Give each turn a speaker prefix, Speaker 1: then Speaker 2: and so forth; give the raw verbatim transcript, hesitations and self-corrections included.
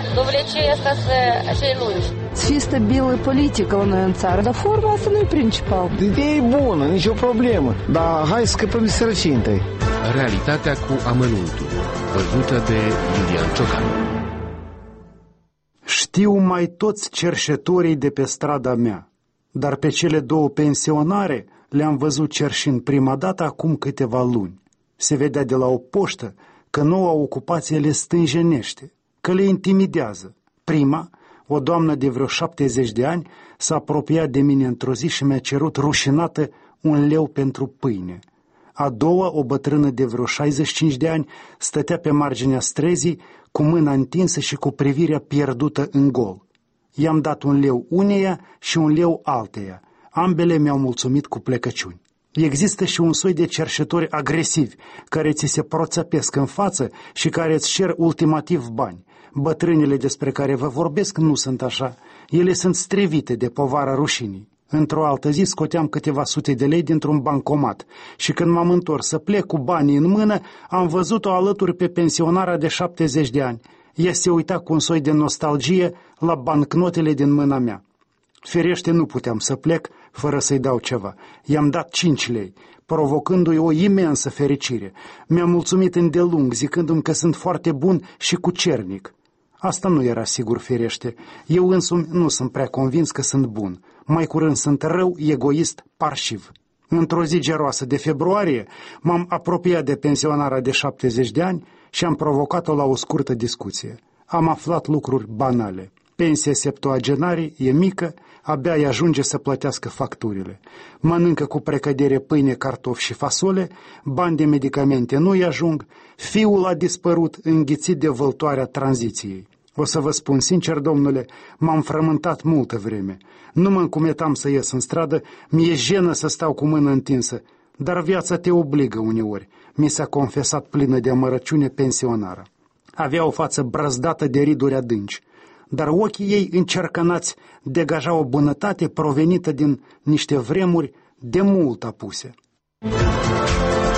Speaker 1: De obicei asta să cei lungi.
Speaker 2: Să fie stabilă politică la noi în țară, dar forma asta nu e principal.
Speaker 3: Ideea e bună, nicio problemă, dar hai să scăpăm de sărăcie întâi.
Speaker 4: Realitatea cu amănuntul, văzută de Lilian Ciocan.
Speaker 5: Știu mai toți cerșetorii de pe strada mea, dar pe cele două pensionare le-am văzut cerșind prima dată acum câteva luni. Se vedea de la o poștă că noua ocupație le stânjenește, că le intimidează. Prima, o doamnă de vreo șaptezeci de ani, s-a apropiat de mine într-o zi și mi-a cerut rușinată un leu pentru pâine. A doua, o bătrână de vreo șaizeci și cinci de ani, stătea pe marginea străzii, cu mâna întinsă și cu privirea pierdută în gol. I-am dat un leu uneia și un leu alteia. Ambele mi-au mulțumit cu plecăciuni. Există și un soi de cerșetori agresivi, care ți se proțăpesc în față și care îți cer ultimativ bani. Bătrânile despre care vă vorbesc nu sunt așa. Ele sunt strivite de povara rușinii. Într-o altă zi scoteam câteva sute de lei dintr-un bancomat și când m-am întors să plec cu banii în mână, am văzut-o alături pe pensionara de șaptezeci de ani. Ea se uita cu un soi de nostalgie la bancnotele din mâna mea. Firește nu puteam să plec fără să-i dau ceva. I-am dat cinci lei, provocându-i o imensă fericire. Mi-a mulțumit îndelung, zicându-mi că sunt foarte bun și cucernic. Asta nu era sigur, firește. Eu însumi nu sunt prea convins că sunt bun. Mai curând sunt rău, egoist, parșiv. Într-o zi geroasă de februarie, m-am apropiat de pensionara de șaptezeci de ani și am provocat-o la o scurtă discuție. Am aflat lucruri banale. Pensia septuagenarii e mică, abia îi ajunge să plătească facturile. Mănâncă cu precădere pâine, cartofi și fasole, bani de medicamente nu-i ajung, fiul a dispărut înghițit de văltoarea tranziției. O să vă spun sincer, domnule, m-am frământat multă vreme. Nu mă încumetam să ies în stradă, mi-e jenă să stau cu mână întinsă, dar viața te obligă uneori, mi s-a confesat plină de amărăciune pensionară. Avea o față brăzdată de riduri adânci, dar ochii ei încercănați degajau o bunătate provenită din niște vremuri de mult apuse.